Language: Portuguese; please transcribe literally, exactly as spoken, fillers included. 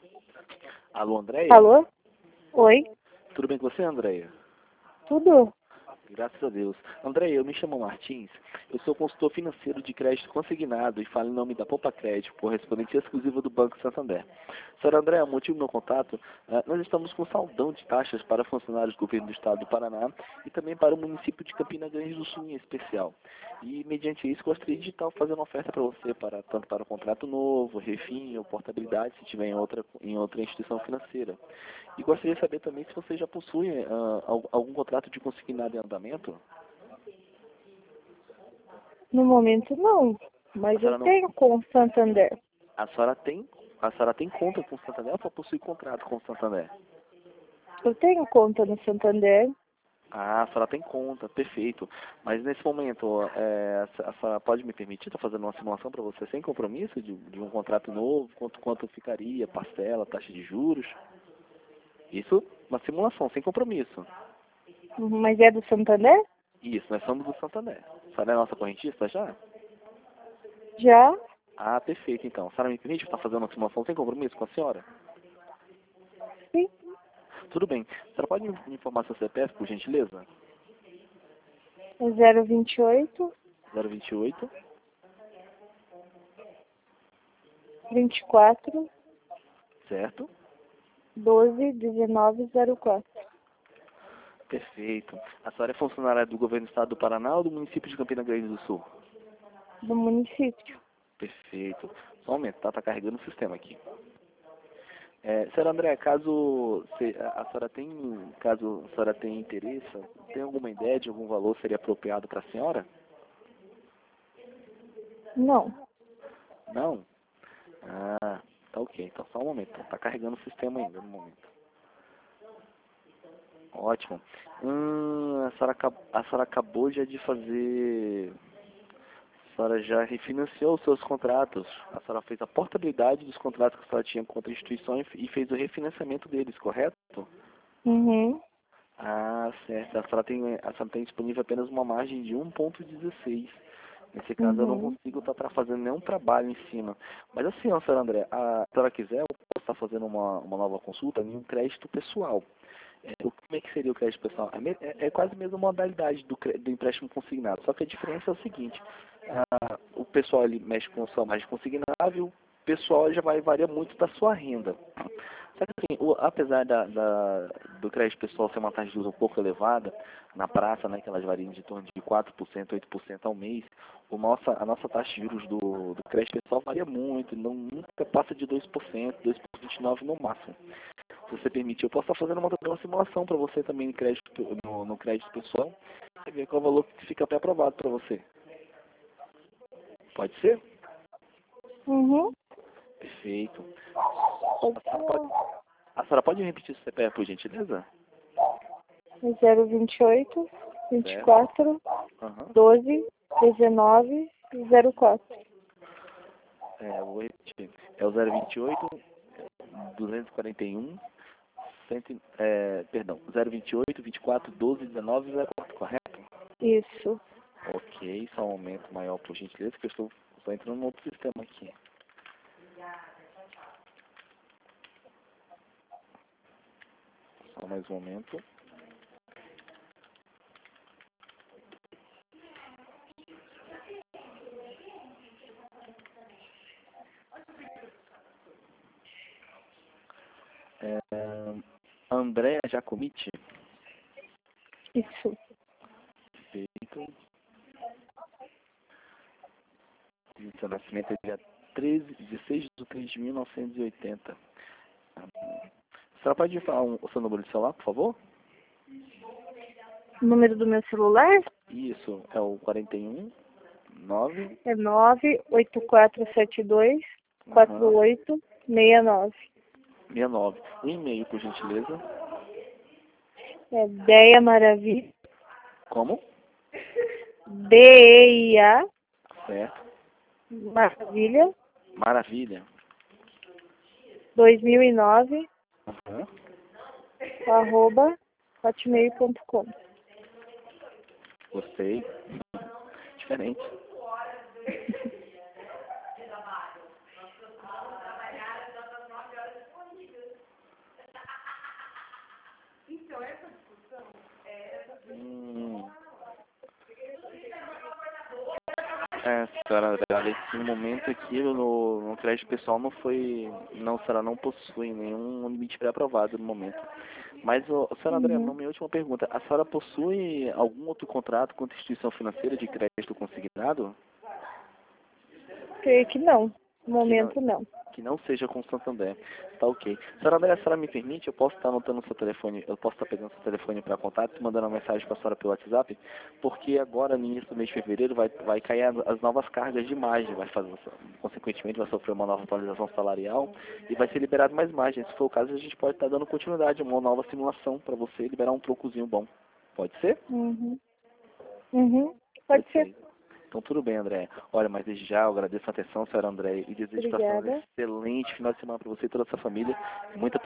Alô, Andréia? Alô? Oi? Tudo bem com você, Andréia? Tudo? Graças a Deus. Andréia, eu me chamo Martins, eu sou consultor financeiro de crédito consignado e falo em nome da Poupa Crédito, correspondente exclusiva do Banco Santander. Senhora Andréia, o motivo do meu contato, eh, nós estamos com saldão de taxas para funcionários do governo do estado do Paraná e também para o município de Campina Grande do Sul em especial. E, mediante isso, gostaria de estar fazendo uma oferta para você, para, tanto para o contrato novo, refim ou portabilidade, se tiver em outra, em outra instituição financeira. E gostaria de saber também se você já possui ah, al- algum contrato de consignado em andamento. No momento não, A mas eu senhora não, tenho com o Santander. a senhora tem, a senhora tem conta com o Santander ou só possui contrato com o Santander? Eu tenho conta no Santander. Ah, a senhora tem conta, perfeito. Mas nesse momento, é, a a senhora pode me permitir estar fazendo uma simulação para você sem compromisso de, de um contrato novo, quanto, quanto ficaria, parcela, taxa de juros? Isso, uma simulação, sem compromisso. Uhum, mas é do Santander? Isso, nós somos do Santander. A senhora é nossa correntista já? Já? Ah, perfeito, então. A senhora me permite estar fazendo uma simulação sem compromisso com a senhora? Sim. Tudo bem. A senhora pode me informar seu C P F, por gentileza? É zero vinte e oito, zero vinte e oito, vinte e quatro, certo? doze, dezenove, zero quatro. Perfeito. A senhora é funcionária do governo do estado do Paraná ou do município de Campina Grande do Sul? Do município. Perfeito. Só um momento, tá? Tá carregando o sistema aqui. É, senhora André, caso se- a a senhora tem, caso a senhora tenha interesse, tem alguma ideia de algum valor seria apropriado para a senhora? Não. Não? Ah, tá ok. Então só um momento. Tá carregando o sistema ainda no momento. Ótimo. Hum, a senhora, acab- a senhora acabou já de fazer. A senhora já refinanciou os seus contratos. A senhora fez a portabilidade dos contratos que a senhora tinha contra a instituição e e fez o refinanciamento deles, correto? Uhum. Ah, certo. A senhora tem, a senhora tem disponível apenas uma margem de um ponto dezesseis. Nesse caso, eu não Uhum. consigo estar fazendo nenhum trabalho em cima. Mas assim, ó, senhora André, a, se a senhora quiser, eu posso estar fazendo uma, uma nova consulta em um crédito pessoal. É, o- como é que seria o crédito pessoal? É, me- é- é quase a mesma modalidade do, cre- do empréstimo consignado, só que a diferença é o seguinte, ah, o pessoal ele mexe com sua margem consignável, o pessoal já vai variar muito da sua renda. Só que assim, o- apesar da, da- do crédito pessoal ser uma taxa de juros um pouco elevada, na praça, né, que elas variam de torno de quatro por cento, oito por cento ao mês, o nossa, a nossa taxa de juros do, do crédito pessoal varia muito, não, nunca passa de dois por cento, dois vírgula vinte e nove por cento no máximo. Se você permitir, eu posso estar fazendo uma, uma simulação para você também no crédito, no, no crédito pessoal, e ver qual é o valor que fica pré-aprovado para você. Pode ser? Uhum. Perfeito. Pode A senhora pode, ser. a senhora pode repetir o C P F, por gentileza? É zero vinte e oito, vinte e Certo. quatro, Aham. doze, dezenove, zero quatro. É, eu vou repetir. É o zero vinte e oito, duzentos e quarenta e um, cem, é, perdão, zero vinte e oito, vinte e quatro, doze, dezenove, zero quatro, correto? Isso. Ok, só um momento maior, por gentileza, que eu estou, estou entrando no outro sistema aqui. Só mais um momento. É, André Jacomiti, Isso. feito. E seu nascimento é dia treze, dezesseis de três de mil novecentos e oitenta. A senhora pode falar um, o seu número de celular, por favor? O número do meu celular Isso, é o quarenta e um, nove, é nove oito quatro sete dois, quatro oito seis nove. sessenta e nove. Um e-mail, por gentileza. É Deia Maravilha. Como? D E I A Certo. Maravilha Maravilha. dois mil e nove Aham. arroba hotmail ponto com. Gostei. Diferente. É, senhora André, olha, no momento aqui no, no crédito pessoal não foi, não, a senhora não possui nenhum limite pré-aprovado no momento. Mas, ô, senhora André, Uhum. uma minha última pergunta, a senhora possui algum outro contrato com outra instituição financeira de crédito consignado? Creio que não. No Que não, momento, não. que não seja com o Santander. Tá ok. Senhora André, a senhora me permite, eu posso estar anotando o seu telefone, eu posso estar pegando o seu telefone para contato e mandando uma mensagem para a senhora pelo WhatsApp, porque agora, no início do mês de fevereiro, vai, vai cair as, as novas cargas de margem, vai fazer, consequentemente, vai sofrer uma nova atualização salarial e vai ser liberado mais margem. Se for o caso, a gente pode estar dando continuidade, uma nova simulação para você liberar um trocozinho bom. Pode ser? Uhum. Uhum. Pode ser. Perfeito. Então tudo bem, André. Olha, mas desde já eu agradeço a atenção, senhora André, e desejo para a senhora um Obrigada. excelente final de semana para você e toda a sua família. Muita